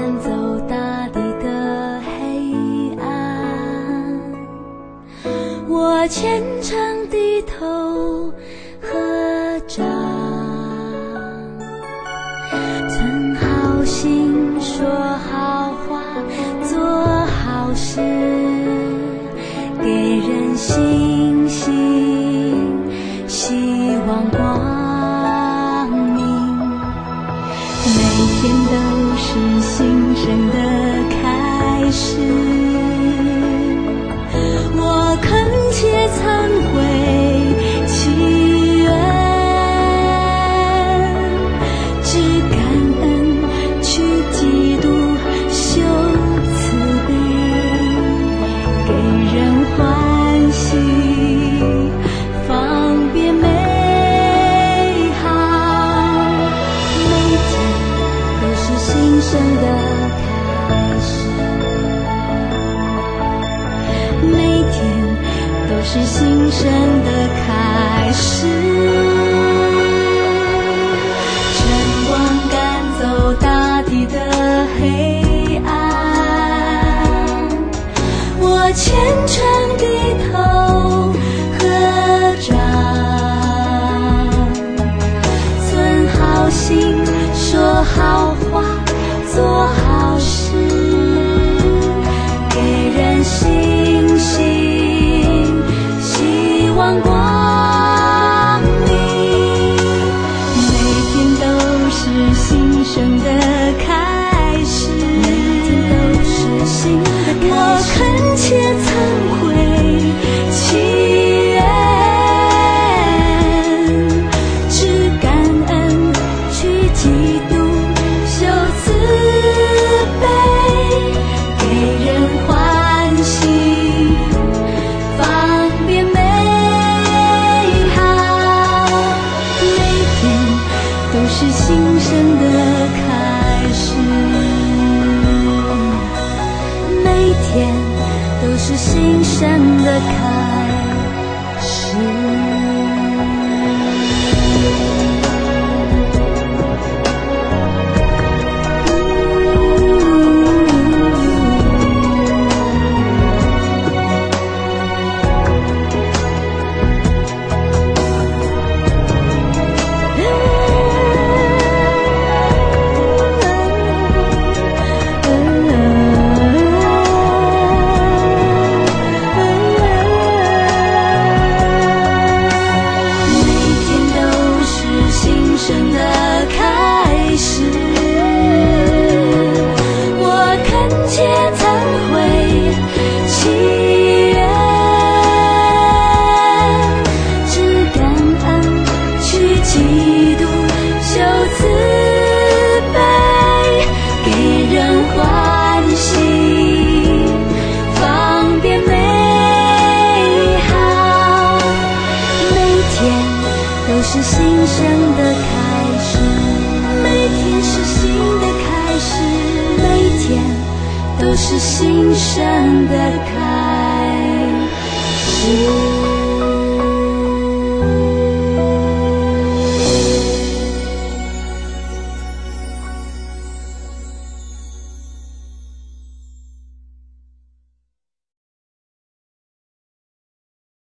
赶走大地的黑暗，我虔诚低头合掌，存好心，说好话，做好事，给人信心，希望光明，每天都是新生的开始。我恳切忏悔祈愿，只感恩去基督修慈悲，给人欢喜，方便美好，每天都是新生的开始，每天都是新生的开始。晨光赶走大地的黑暗，我虔诚低头合掌，存好心，说好话，做好事，给人信心，希望光明，每天都是新生的开始，每天都是新的开始。我恳切忏悔祈愿，只感恩去基督修慈悲，给人欢喜，方便美好，每天都是新生的开始，每天都是新生的开始。是新生的开始，每天是新的开始，每天都是新生的开始。